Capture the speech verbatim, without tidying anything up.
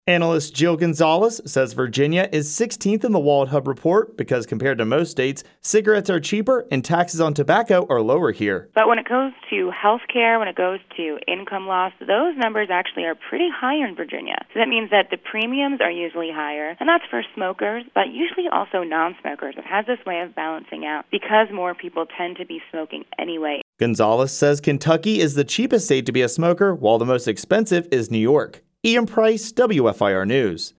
Analyst Jill Gonzalez says Virginia is sixteenth in the WalletHub report because compared to most states, cigarettes are cheaper and taxes on tobacco are lower here. But when it goes to health care, when it goes to income loss, those numbers actually are pretty high in Virginia. So that means that the premiums are usually higher, and that's for smokers, but usually also non-smokers. It has this way of balancing out because more people tend to be smoking anyway. Gonzalez says Kentucky is the cheapest state to be a smoker, while the most expensive is New York. Ian Price, W F I R News.